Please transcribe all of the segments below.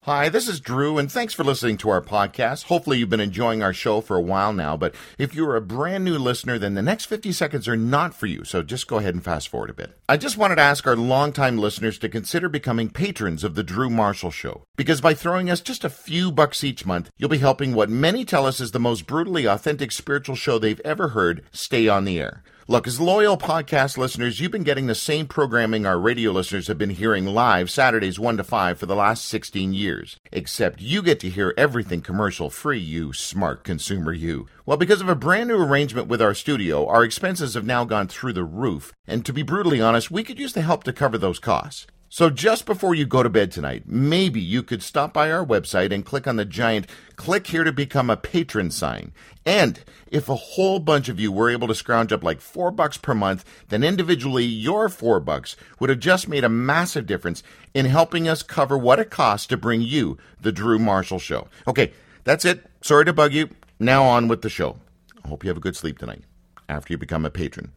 Hi, this is Drew, and thanks for listening to our podcast. Hopefully you've been enjoying our show for a while now, but if you're a brand new listener, then the next 50 seconds are not for you, so just go ahead and fast forward a bit. I just wanted to ask our longtime listeners to consider becoming patrons of The Drew Marshall Show, because by throwing us just a few bucks each month, you'll be helping what many tell us is the most brutally authentic spiritual show they've ever heard stay on the air. Look, as loyal podcast listeners, you've been getting the same programming our radio listeners have been hearing live Saturdays 1 to 5 for the last 16 years. Except you get to hear everything commercial-free, you smart consumer, you. Well, because of a brand new arrangement with our studio, our expenses have now gone through the roof. And to be brutally honest, we could use the help to cover those costs. So just before you go to bed tonight, maybe you could stop by our website and click on the giant "Click here to become a patron" sign. And if a whole bunch of you were able to scrounge up like $4 per month, then individually your $4 would have just made a massive difference in helping us cover what it costs to bring you the Drew Marshall Show. Okay, that's it. Sorry to bug you. Now on with the show. I hope you have a good sleep tonight after you become a patron.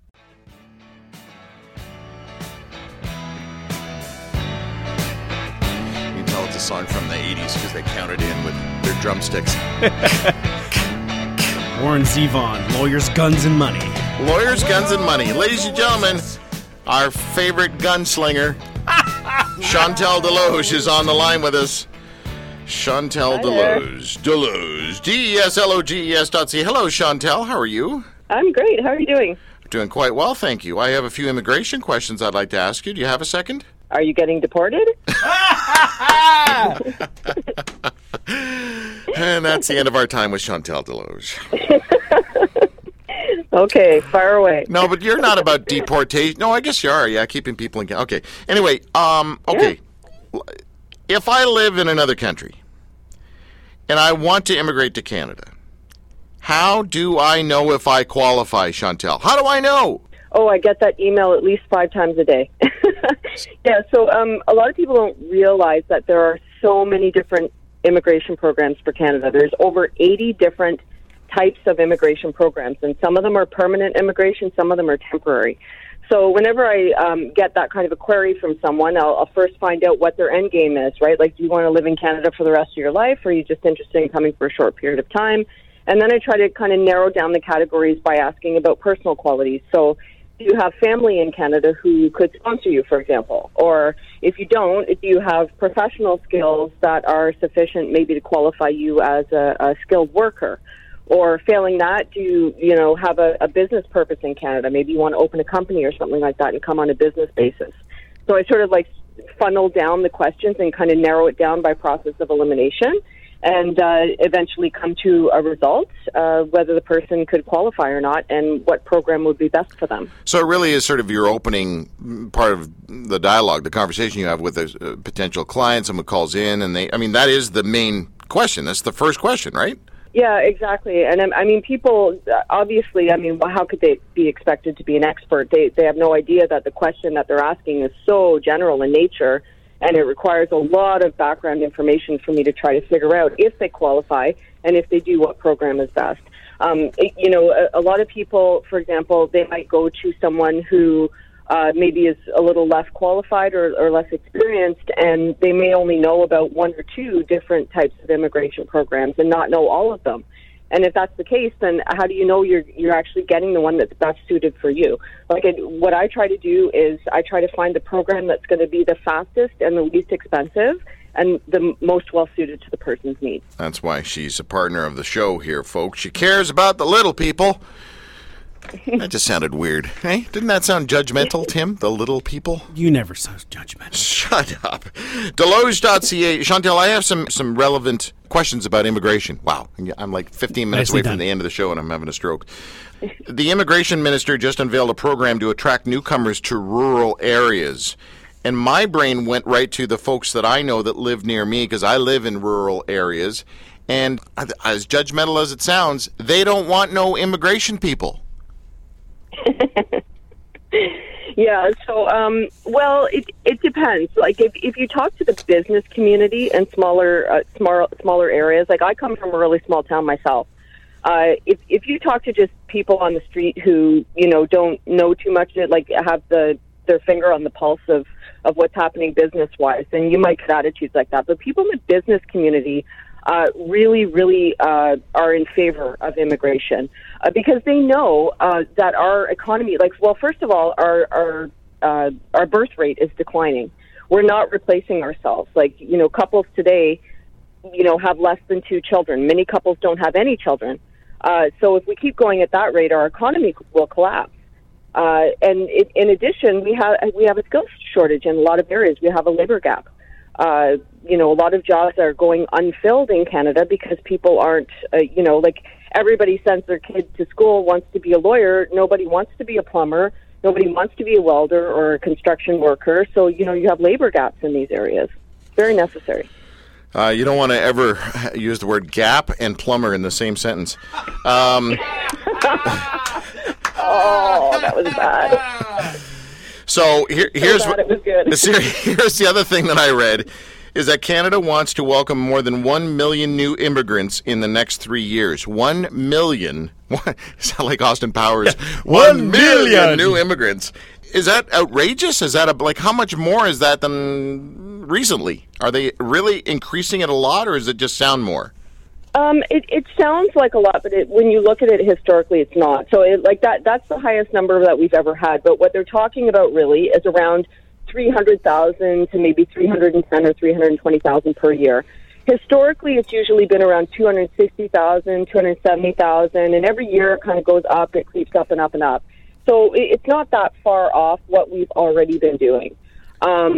It's a song from the 80s because they counted in with their drumsticks. Warren Zevon, Lawyers, Guns, and Money. Lawyers, Guns, and Money. Ladies and gentlemen, our favorite gunslinger, Chantal Deloge, is on the line with us. Chantal Deloge. Deloge. DESLOGES.ca. Hello, Chantal. How are you? I'm great. How are you doing? Doing quite well, thank you. I have a few immigration questions I'd like to ask you. Do you have a second? Are you getting deported? And that's the end of our time with Chantal Deloge. Okay, fire away. No, but you're not about deportation. No, I guess you are. Yeah, keeping people in Canada. Okay. Anyway, okay. Yeah. If I live in another country and I want to immigrate to Canada, how do I know if I qualify, Chantal? How do I know? Oh, I get that email at least 5 times a day. Yeah, so a lot of people don't realize that there are so many different immigration programs for Canada. There's over 80 different types of immigration programs, and some of them are permanent immigration, some of them are temporary. So whenever I get that kind of a query from someone, I'll first find out what their end game is, right? Like, do you want to live in Canada for the rest of your life, or are you just interested in coming for a short period of time? And then I try to kind of narrow down the categories by asking about personal qualities. So do you have family in Canada who could sponsor you, for example? Or if you don't, do you have professional skills that are sufficient maybe to qualify you as a skilled worker? Or failing that, do you have a business purpose in Canada? Maybe you want to open a company or something like that and come on a business basis. So I sort of like funnel down the questions and kind of narrow it down by process of elimination, and eventually come to a result, whether the person could qualify or not, and what program would be best for them. So it really is sort of your opening part of the dialogue, the conversation you have with a potential client. Someone calls in, and that is the main question. That's the first question, right? Yeah, exactly. And I mean, people, obviously, how could they be expected to be an expert? They have no idea that the question that they're asking is so general in nature, and it requires a lot of background information for me to try to figure out if they qualify, and if they do, what program is best. A lot of people, for example, they might go to someone who maybe is a little less qualified or less experienced, and they may only know about 1 or 2 different types of immigration programs and not know all of them. And if that's the case, then how do you know you're actually getting the one that's best suited for you? What I try to do is I try to find the program that's going to be the fastest and the least expensive and the most well-suited to the person's needs. That's why she's a partner of the show here, folks. She cares about the little people. That just sounded weird. Hey, didn't that sound judgmental, Tim? The little people? You never sound judgmental. Shut up. Deloge.ca. Chantal, I have some relevant questions about immigration. Wow. I'm like 15 minutes away from the end of the show and I'm having a stroke. The immigration minister just unveiled a program to attract newcomers to rural areas. And my brain went right to the folks that I know that live near me, because I live in rural areas. And as judgmental as it sounds, they don't want no immigration people. Yeah, so, it depends. Like, if you talk to the business community and smaller areas, like I come from a really small town myself. If you talk to just people on the street who, don't know too much, like have the their finger on the pulse of what's happening business-wise, then you might get attitudes like that. But people in the business community really are in favor of immigration because they know that our economy, first of all, our birth rate is declining. We're not replacing ourselves. Couples today, have less than 2 children. Many couples don't have any children. So if we keep going at that rate, our economy will collapse. In addition, we have a skills shortage in a lot of areas. We have a labor gap. A lot of jobs are going unfilled in Canada because people aren't, everybody sends their kids to school, wants to be a lawyer. Nobody wants to be a plumber. Nobody wants to be a welder or a construction worker. So, you have labor gaps in these areas. Very necessary. You don't want to ever use the word gap and plumber in the same sentence. Oh, that was bad. So here's it was good. Here's the other thing that I read is that Canada wants to welcome more than 1 million new immigrants in the next 3 years. 1 million. Sound like Austin Powers. 1 million new immigrants. Is that outrageous? Is that how much more is that than recently? Are they really increasing it a lot, or does it just sound more? It sounds like a lot, but when you look at it historically, it's not. So that's the highest number that we've ever had. But what they're talking about really is around 300,000 to maybe 310 or 320,000 per year. Historically, it's usually been around 260,000, 270,000, and every year it kind of goes up, it creeps up and up and up. So it's not that far off what we've already been doing. And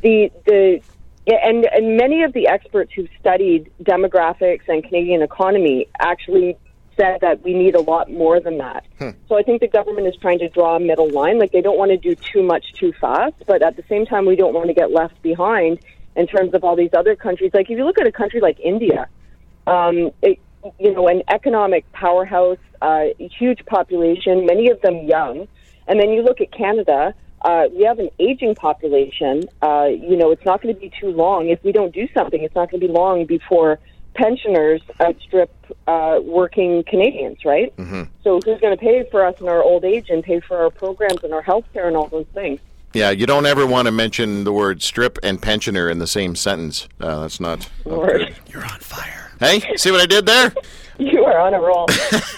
many of the experts who've studied demographics and Canadian economy actually said that we need a lot more than that. So I think the government is trying to draw a middle line. They don't want to do too much too fast, but at the same time, we don't want to get left behind in terms of all these other countries. If you look at a country like India, an economic powerhouse, huge population, many of them young, and then you look at Canada. We have an aging population. It's not going to be too long. If we don't do something, it's not going to be long before pensioners outstrip working Canadians, right? Mm-hmm. So who's going to pay for us in our old age and pay for our programs and our health care and all those things? Yeah, you don't ever want to mention the word strip and pensioner in the same sentence. That's not good. You're on fire. Hey, see what I did there? You are on a roll.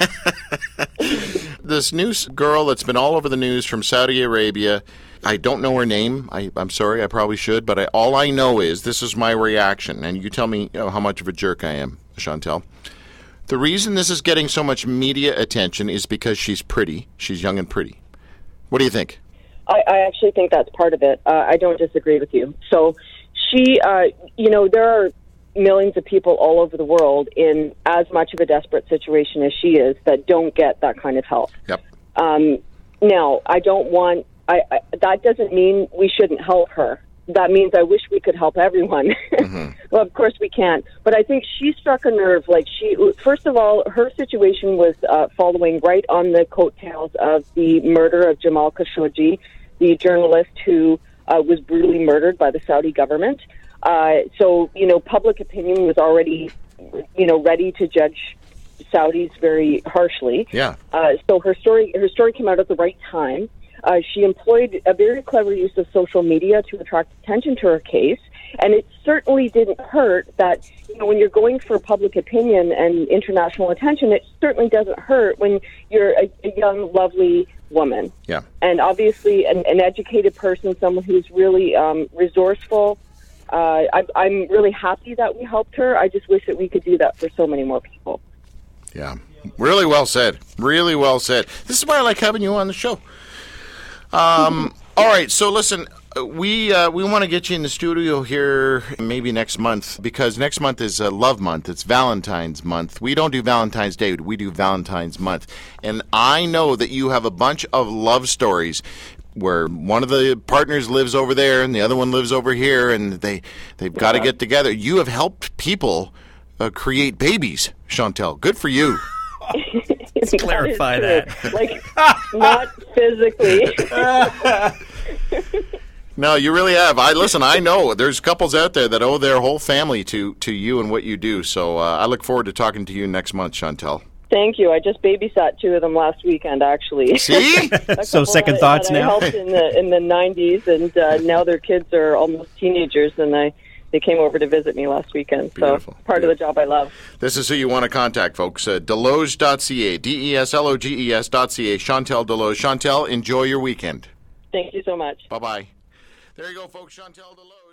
This new girl that's been all over the news from Saudi Arabia, I don't know her name. I'm sorry, I probably should, but all I know is this is my reaction, and you tell me how much of a jerk I am, Chantel. The reason this is getting so much media attention is because she's pretty. She's young and pretty. What do you think? I actually think that's part of it. I don't disagree with you. So she, there are millions of people all over the world in as much of a desperate situation as she is that don't get that kind of help. Yep. Now, that doesn't mean we shouldn't help her. That means I wish we could help everyone. Mm-hmm. Well, of course we can't. But I think she struck a nerve. First of all, her situation was following right on the coattails of the murder of Jamal Khashoggi, the journalist who was brutally murdered by the Saudi government. So, public opinion was already, ready to judge Saudis very harshly. Yeah. So her story came out at the right time. She employed a very clever use of social media to attract attention to her case. And it certainly didn't hurt that, when you're going for public opinion and international attention, it certainly doesn't hurt when you're a young, lovely woman. Yeah. And obviously an educated person, someone who's really resourceful. I'm really happy that we helped her. I just wish that we could do that for so many more people. Yeah. Really well said. Really well said. This is why I like having you on the show. All right. So listen, we want to get you in the studio here maybe next month, because next month is Love Month. It's Valentine's Month. We don't do Valentine's Day. We do Valentine's Month. And I know that you have a bunch of love stories where one of the partners lives over there and the other one lives over here, and they've got to get together. You have helped people create babies, Chantel. Good for you. Let's clarify that. Not physically. No, you really have. I know there's couples out there that owe their whole family to you and what you do. So I look forward to talking to you next month, Chantel. Thank you. I just babysat 2 of them last weekend, actually. See? So second thoughts now? I helped in the 90s, and now their kids are almost teenagers, and they came over to visit me last weekend. Beautiful. So part of the job I love. This is who you want to contact, folks. Desloges.ca, DESLOGES.ca, Chantal Desloges. Chantal, enjoy your weekend. Thank you so much. Bye-bye. There you go, folks. Chantal Desloges.